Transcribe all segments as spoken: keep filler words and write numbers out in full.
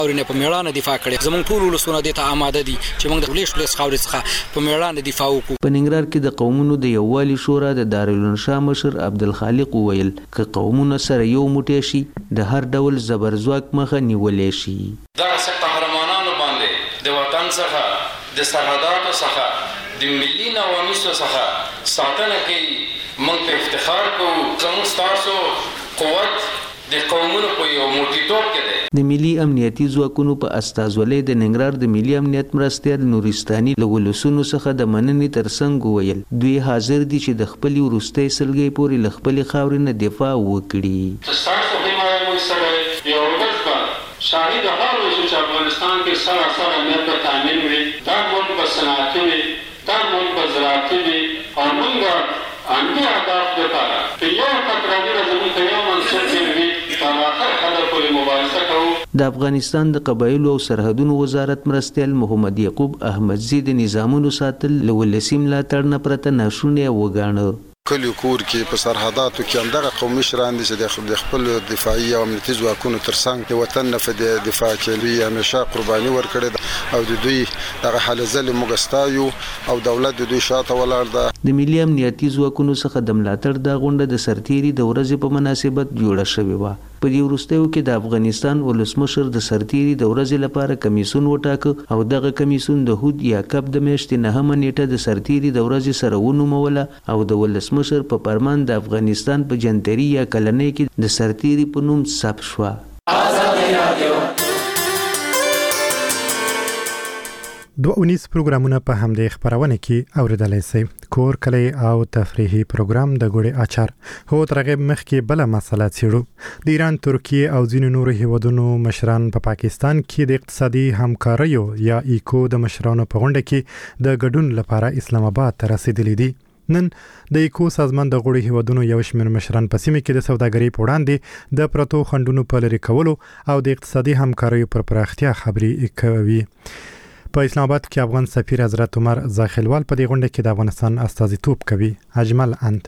اورینه په میړانه دفاع کړي. زمونږ ټول ولسونه د ته آماده دي چې موږ د ولش ولس خاورې څخه په میړانه دفاع وکړو. په ننګرهار کې د قومونو د یووالي شورا د دارالانشا مشر عبدالخالق وویل که قومونه سره یو موټی شي د هر ډول زبرځواک مخه نیولی شي. دغسې قهرمانانو باندې د وطن څخه د سرحداتو څخه د ملي نواميسو څخه ساتنه کوي. موږ ته افتخار کوو. زموږ ستاسو قوت د قومونو په یو موټیتوب کې دی. د ملي امنیتي ځواکونو په استازولۍ د ننګرهار د ملي امنیت مرستیال نورستاني له ولسونو څخه د مننې ترڅنګ وویل دوی حاضر دي چې د خپلې وروستۍ سلګۍ پورې له خپلې خاورې نه دفاع وکړي. ستاسو حمایت موږ سره یو ورځ به شاهد حال وشو چې افغانستان کې سراسر امنیت به تامین وي. دا ملک به صنعتي وي، دا ملک به زراعتي وي او موږ به عملي اهداف لپاره که یو تکراري زموږ په یو منصب کې وي تر آخر حده پورې مبارزه کوو. د افغانستان د قبایلو او سرحدونو وزارت مرستیال محمد یعقوب احمدزي د نظامونو ساتل له ولسي ملاتړ نه پرته ناشونی وګاڼه. کلی کور کې په سرحداتو کې همدغه قومي مشران دي چې د خپل دفاعي او امنیتي ځواکونو ترڅنګ د وطن نه په دفاع کې دوی همیشه قرباني ورکړې ده او د دوی دغه حاله ځلې موږ ستایو او دولت د دوی شاته ولاړ ده. د ملي امنیتي ځواکونو څخه د ملاتړ دا غونډه د سرتیري د ورځې په مناسبت جوړه شوې وه. په دې وروستیو کې د افغانستان ولسمشر د سرتیري د ورځې لپاره کمیسون وټاکه او دغه کمیسون د هود یا کب د میاشتې نهمه نیټه د سرتیري د ورځې سره ونوموله او د ولسمشر په فرمان د افغانستان په جنتري یا کلنۍ کې د سرتیري په نوم ثبت شوه. دو اونیس پروګرامونه په همدې خبرونه کې اوریدلای شئ. کور کلی او تفریحي پروګرام د ګوړې اچار هو ترغه مخ کې بل مسله څیړو. د ایران، ترکیه او ځینو نورو هیوادونو مشران په پا پاکستان کې د اقتصادي همکاریو یا ایکو د مشرانو په غونډه کې د ګډون لپاره اسلام آباد ته رسیدلي دي. نن د ایکو سازمان د غړو هیوادونو یو شمېر مشران په سیمه کې د سوداګرۍ په وړاندې د پرتو خنډونو په لرې کولو او د اقتصادي همکاریو پر پراختیا خبرې کوي. په اسلام آباد کې افغان سفیر حضرت عمر زاخیلوال په دې غونډه کې د افغانستان استازیتوب کوي. اجمل اند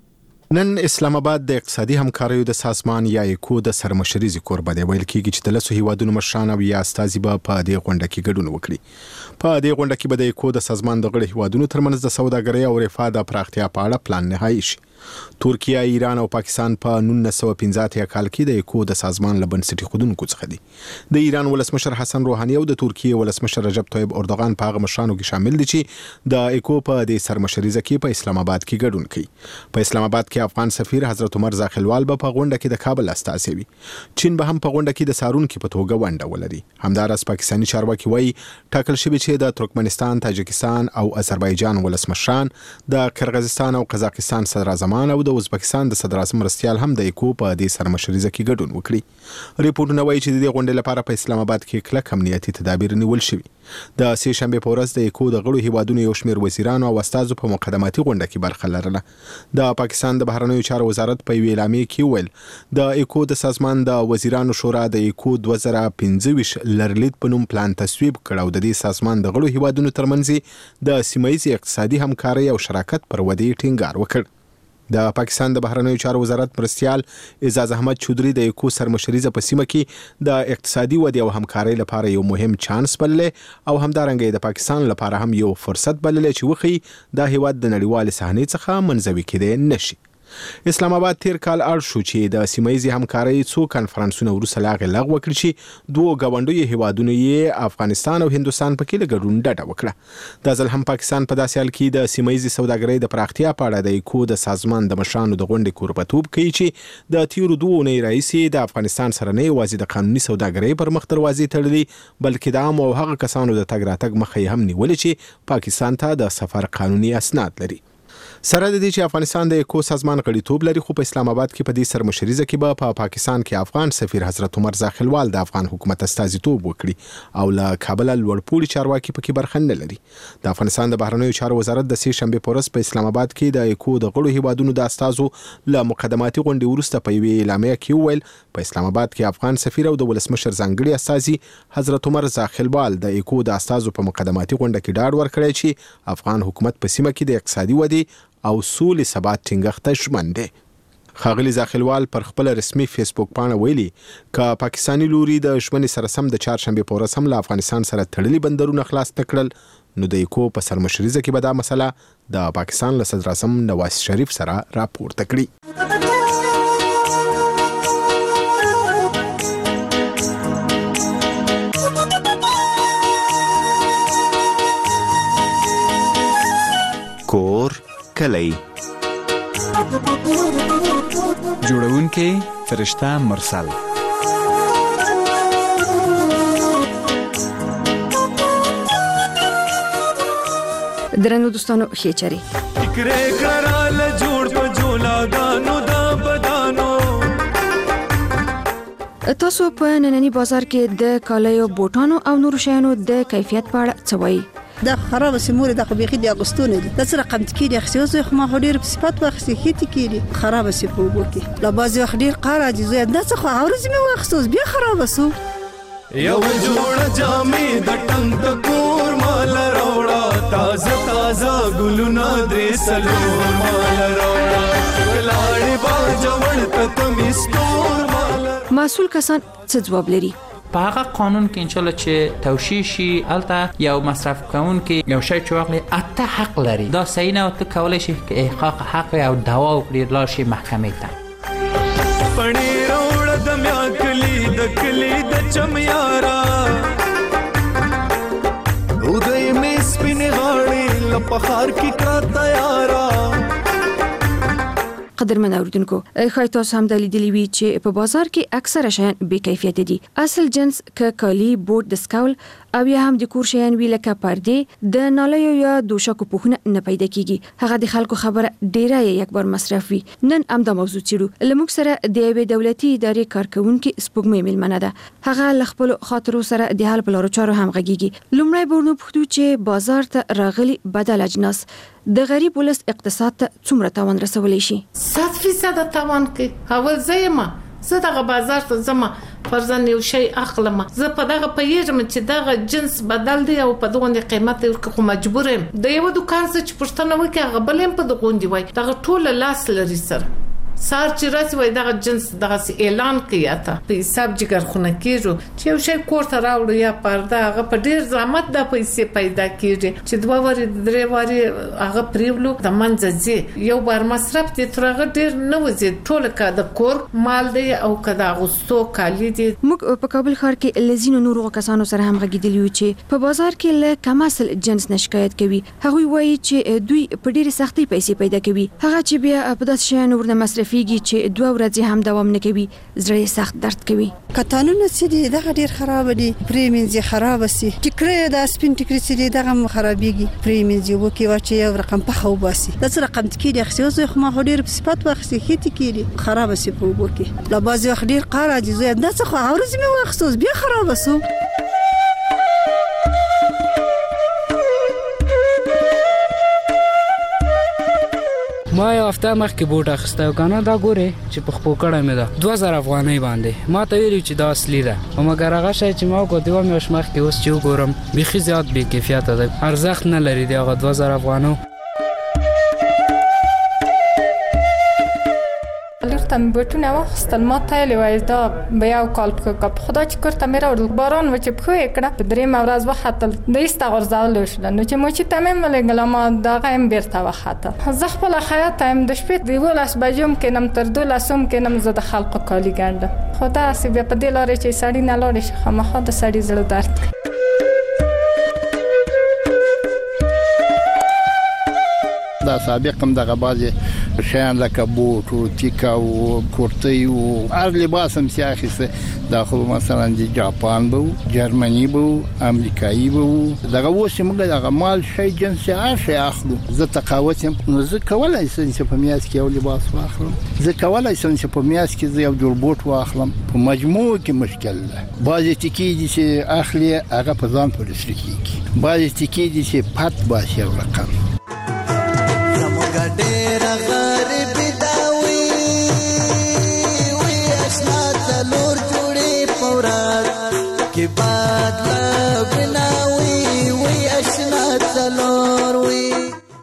نن اسلام آباد د اقتصادي همکاریو د سازمان یا ایکو د سرمشري کوربه دی. ویل کېږي چې د لسو هیوادونو مشران او یا استازي به په دې غونډه کې ګډون وکړي. په دې غونډه کې به د ایکو د سازمان د غړو هیوادونو ترمنځ د سوداګرۍ او رفاه د پراختیا په اړه پلان نهایی شي. ترکیه، ایران او پاکستان په نولس سوه پنځه اتیا کال کې د ایکو د سازمان له بنسټي خودونکو څخه دي. د ایران ولسمشر حسن روحاني او د ترکیه ولسمشر رجب طیب اردوغان په هغه مشرانو کې شامل دي چې د ایکو په د سرمشري کې په اسلام آباد کې ګډون کوي. په اسلام آباد کې افغان سفیر حضرت عمر زاخیلوال به په غونډه کې د کابل استازي وي. چین به هم په غونډه کې د سارونکو په توګه ونډه ولري. همدارس پاکستاني چارواکي وایي ټاکل شوی چې د ترکمنستان، تاجکستان او آذربایجان ولسمشران، د قرغیزستان او قزاقستان صدراعظمان او د ازبکستان د صدر اعظم مرستیال هم د ایکو په دې سرمشري کې ګډون وکړي. ریپورتونه وایي چې د دې غونډې لپاره په اسلام آباد کې کلک امنیتي تدابیر نیول شوي. د سې شنبه په ورځ د ایکو د غړو هیوادونو یو شمېر وزیرانو او استازو په مقدماتي غونډه کې برخه لرله. د پاکستان د بهرنیو چارو وزارت په یوې اعلامیه کې ویل د ایکو د سازمان د وزیرانو شورا د ایکو دوه زره پنځه ویشت لرلید په نوم پلان تصویب کړ او د دې سازمان د غړو هیوادونو ترمنځ د سیمه‌ییز اقتصادي همکارۍ او شراکت پر ودې ټینګار وکړ. د پاکستان د بهرنیو چارو وزارت مرستیال اعزاز احمد چودري د ایکو سرمشري په سیمه کې د اقتصادي ودې او همکارۍ لپاره یو مهم چانس بللې او همدارنګه د پاکستان لپاره هم یو فرصت بللې چې وخی د هیواد د نړیوال صحنې څخه منزوي کېدای نشي. اسلام آباد تیر کال اړ شو چې د سیمه‌ییز همکارۍ څو کانفرنسونه وروسته لاغې لغوه کړي چې دوه ګاونډیو هیوادونو یې افغانستان او هندوستان پکې له ګډون ډډه وکړه. دا ځل هم پاکستان په داسې حال کې د سیمه‌ییز سوداګرۍ د پراختیا په اړه د ایکو د سازمان د مشرانو د غونډې کوربه‌توب کوي چې د تیرو دوه اونۍ راهیسې د افغانستان سره نه یوازې د قانوني سوداګرۍ پر مخ دروازې تړلي بلکې د عامو او هغه کسانو د تګ راتګ مخه یې هم نیولې چې پاکستان ته د سفر قانوني اسناد لري. سره د دې چې افغانستان د ایکو سازمان غړیتوب لري خو په اسلام آباد کې په دې سرمشري کې به په پاکستان کې افغان سفیر حضرت عمر زاخیلوال د افغان حکومت استازیتوب وکړي او له کابل لوړپوړي چارواکي پکې برخه نه لري. د افغانستان د بهرنیو چارو وزارت د سې شنبه په ورځ په اسلام آباد کې د ایکو د غړو هیوادونو د استازو له مقدماتي غونډې وروسته په یوې اعلامیه کې ویل په اسلام آباد کې افغان سفیر او د ولسمشر ځانګړي استازي حضرت عمر زاخیلوال د ایکو د استازو په مقدماتي غونډه کې ډاډ ورکړی چې افغان حکومت په سیمه کې د اقتصادي ودې او سولې ثبات ټینګښت ژمن دی. خاغلی زاخیلوال پر خپل رسمي فیسبوک پاڼه ویلي ک پاکستانی لوري د ژمنې سره سم د چهارشنبه په ورځ هم له افغانستان سره تړلي بندرونه خلاص نکړل نو د ایکو په سرمشريزه کې به دا مسله د پاکستان له صدر اعظم نواز شریف سره راپورته کړي. کور کلی جوړونکي فرشته مرسل درنو دوستانو خېچري فکرې کړهاله جوړ په جولاګانو دا بدانو. تاسو په نننی بازار کې د کالیو بوټانو او نورو شیانو د کیفیت په اړه څه وایي؟ دا خراب سموري د قبيخي د اغستونه دي د سره قمت کې د اخسوس خو ما هډیر په صفات واخسي هیته کې خراب سي په وګي لا بازي خډیر قاره دي زه د څه خو اورز مې واخسوس بیا خراب سو یو جوړ جامې د ټنګ د کور مال راوړه تازه تازه ګلونه درې سلور مال راوړه لاړې با جوړ تکمې ستور مال. مسؤل کسان څه جواب لري؟ په هغه قانون کې انشاءالله چې توشیح شي الته یو مصرف کوونکی یو شی چې واخلي اته حق لري دا صحیح نه ته کولای شي چې احقاق حق او دعوا وکړي لاړ شي محکمې ته. پړې راوړه د میا کلی د کلی د چمیارا ودې مې سپینې غاړې لپخار کې کړه تیارا. قدرمن اوردونکو خای تاسو هم د لیدلی وی چې په بازار کې اکثره شیان بې کیفیت دي. اصل جنس ک کالی بوټ د سکول او یا هم د کور شیان وی لکه پردې د نالیو یا دوشکو پوښنه نه پیدا کیږي. هغه د خلکو خبره ډیره یک بار مصرف وی. نن هم د موضوع چیرو لموږ سره د یوې دولتي ادارې کارکونکو سپوږمۍ ملمنه ده. هغه خپل خاطرو سره د حل په لارو چارو هم غږیږي. لومړی ورنو پوښتو چې بازار ته راغلي بدل اجناس د غریب ولس اقتصاد ته څومره تاوان رسولی شي؟ صد فیصد تاوان کوي. اول زېما زه دغه بازار ته زما فرضاً یو شی اخلم زه په دغه پیژم چې دغه جنس بدل دی او په دغه قیمت ورکو مجبور یم د یو دکان څخه چې پښتنه وکي هغه بلیم په دغه دی وای دغه ټول لاس لري سره سار چې راځي وای دغه جنس دغه اعلان کوي اته په حساب جګر خونه کیږي چې یو شی کوړه راوړو یا پرده هغه په ډیر زحمت د پیسې پیدا کیږي چې دوه وری درې وری هغه پریولو د منځ یو بار مصرف دي ترغه ډیر نه وځي ټول کا د کور مال دی او کدا غوستو کالی دي. موږ په کابل ښار کې لزینو نورو کسانو سره هم غږیدلی چې په بازار کې له کم اصل جنس نشکایت کوي. هغه وایي چې دوی په ډیره سختي پیسې پیدا کوي. هغه چې بیا په داس شیانو ورنه مصرف فيږي چې دوه ورځې هم دوام نه کوي زړه سخت درد کوي. کتانونه چې دغه ډیر خراب دي پریمینځ خراب سي ټیکره د سپین ټیکري چې دغه خرابيږي پریمینځ وکي واچي یو رقم په خو باسي د سره رقم تکي د اخسوس خو ما ډیر په صفات واخسي هیته کیږي خراب سي په وکي لا بازي وخت ډیر قاره دي زه د څه خو اورز مې واخسوس بیا خراب سو. ما یو هفته مخکې بوټ اخیسته او کنه دا ګوره چې په خپل کړه مې ده دوه زره افغانۍ باندې ما ته ویلو چې دا اصلي ده او مګر هغه شی چې ما کو دیو مې وشمخ کې اوس چې وګورم بيخي زیات بې کیفیت ده ارزښت نه لري دی هغه دوه زره افغانۍ. تم بوټونه واخستل ما ته لوي دا بیا کال په خدا چې کړته مې راوړل باران و چې په کړه په درې مورز وختل د ایست غرزال شل نو چې مو چې تمام ملګل ما دا غیم بیرته وخته زه خپل حیات هم د شپې دی ولاس بجوم کې نم تر دوه لاسوم کې نم زه د خلق کالی ګنده خدا سی بیا په دې لارې چې سړی نه لاړ شي خامخا د سړی زړه درد. دا سابق هم دغه بازي شیان لکه بوټ او تیکا او کورتۍ او هر لباس هم سیاخیسه داخل مثلا د جاپان بو جرمني بو امریکایي بو دغه وسه موږ دغه مال شي جنس هر شي اخلو زه تقاوت هم زه کولای سم چې په میاس کې یو لباس واخلم زه کولای سم چې په میاس کې یو جوړ بوټ واخلم په مجموع کې مشکل ده. بعضی تیکي دي چې اخلي هغه په ځان پولیس کېږي بعضی تیکي دي چې پات باسي رقم ډېر غریب داوي وي آشنا تلور جوړې پورات کې باد لا بناوي وي آشنا تلور وي.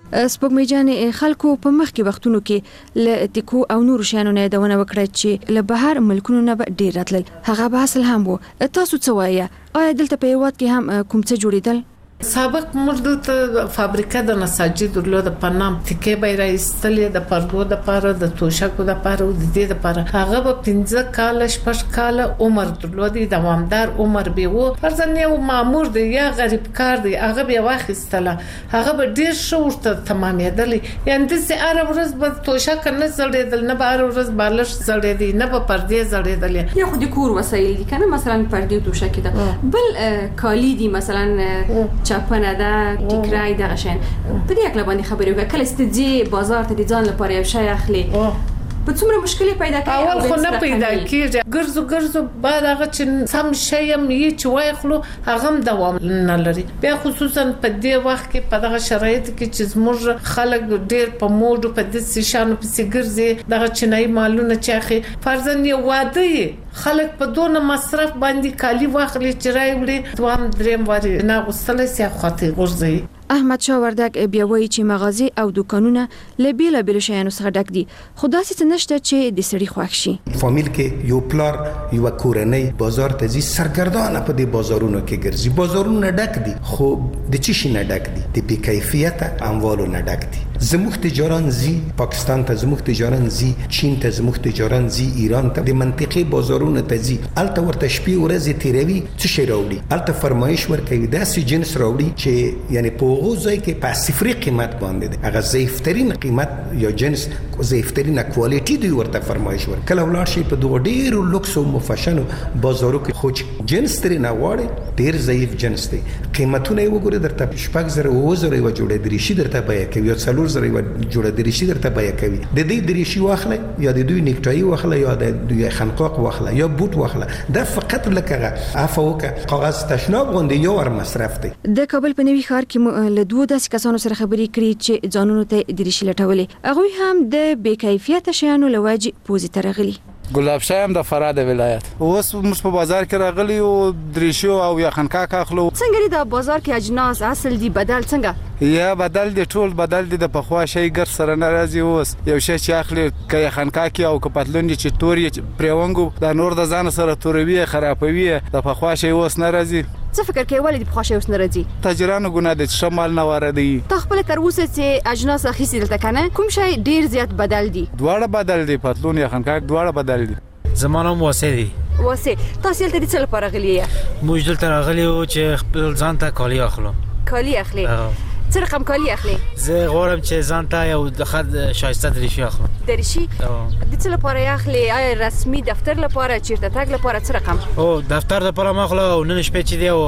سپوږمۍ جان خلکو په مخکې وختونو کې ل ټیکو او نور شانو نه دونه وکړه چې له بهر ملکونو نه ډیر راتلل هغه به اصل هم وو. تاسو څه وایي آیا دلته په هیواد کې هم کوم څه جوړیدل؟ سابق مرد فابریکه د نساجي درلود په نام تکي به راستلې د پردو د پاره د توشکو د پاره او د دې د پاره هغه په پنځه کال شپږ کال عمر درلود دوامدار عمر به وو فرضاً یو مامور دی یا غریب کار دی هغه به واخیستله هغه به ډیر شورته تمامېدل یعنی د سره ورځ به توشک نه زړېدل نه به ورځ بالش زړېدل نه به پردې زړېدل یا خو د کور وسایل دي کنه مثلا پردې توشک ده بل کالی دي مثلا چاپنه ده ټیکرای دغه شین په دې اکل باندې خبرې وکړه کله ستدي بازار ته ځان لپاره یو شی اخلي په څومره مشکل پیدا کوي اول خو نه پیدا کیږي ګرځو ګرځو بعد هغه چې سم شي هم یې چې وای خلو هغه هم دوام نه لري بیا خصوصا په دې وخت کې په دغه شرایط کې چې زموږ خلک ډېر په موډ په دې شانو په سیګرځي دغه چنای مالونه چاخي فرضاً یو واده خلک په دونه مصرف باندې کالی واخلي چې راي وړي دوام دریم واري نه غوستل سي خاطر ورزي. احمد شاه وردګ بیا وایي چې مغازي او دکانونه له بیل بیل شیانو څخه ډک دي خو داسې څه نشته چې د سړي خوښ شي. فامیل کې یو پلار یو کورنۍ بازار ته ځي سرګردانه په دې بازارونو کې ګرځي بازارونه ډک دي خو د چی شي نه ډک دي د بې کیفیته اموالو نه ډک دي. زموږ تجاران زی پاکستان ته زموږ تجاران زی چین ته زموږ تجاران زی ایران ته د منطقي بازارونو ته زی الته ورته شپې ورځې تیروي څه شي راوړي الته فرمایش ورکوي داسې جنس راوړي چې یعنی په هغه ځای کې په صفري قیمت باندې دی هغه ضعیفترین قیمت یا جنس ضعیفترین کوالټي دی ورته فرمایش ورکوي کله ولاړ شي په دوه ډیرو لوکس او مفشنو بازارو کې خو جنس ترې نه واړي ډیر ضعیف جنس دی قیمتونه یې وګوره درته شپږ زره او زره و جوړې درېشي درته بیه کوي یا څلور زره و جوړې درېشي درته بیه کوي د دې درېشي واخله یا د دوی نیکټای واخله یا د دوی خنقاق واخله یا بوت واخله دا فقط لکه عفوکه کاغذ تشناب غوندي یو ور مصرف دی. د کابل په نوي ښار کې له دوه داسې کسانو سره خبرې کړې چې ځانونو ته درېشي لټولې هغوی هم د بې کیفیته شیانو له وجې پوزې ته راغلي. ګلاب شاه هم د فراه ولایت اوس موږ په بازار کې راغلي او درېشو او یا خنکاک اخلو. څنګه د بازار کې اجناس اصل دي بدل څنګه یا بدل دي ټول بدل دي د پخوا شي ګر سره ناراضي اوس یو شی چې اخلي کې خنکاک او کپتلون چې توري پرېونګو د نور د ځان سره توروي خرابوي د پخوا شي اوس ناراضي. څه فکر کوي ولې د پخوا شي اوس ناراضي؟ تاجرانو ګناه د شمال نه واردي ته خپل تر اوسه چې اجناس اخیستل دلته کنه کوم شی ډیر زیات بدل دي؟ دواړه بدل دي پتلون یا خنکاک دواړه بدل دي. زمانه مو واسه دي واسه تاسو دلته څه لپاره غلي یې؟ موږ دلته راغلي او چې خپل ځان ته کالی اخلو. کالی اخلي؟ څه رقم کالی اخلي؟ زه غواړم چې ځان ته یو د خد شایسته درېشي اخلم. درېشي؟ د څه لپاره اخلي؟ آیا رسمي دفتر لپاره چیرته تګ لپاره څه رقم؟ او دفتر لپاره ما اخلو او نن شپه چې دی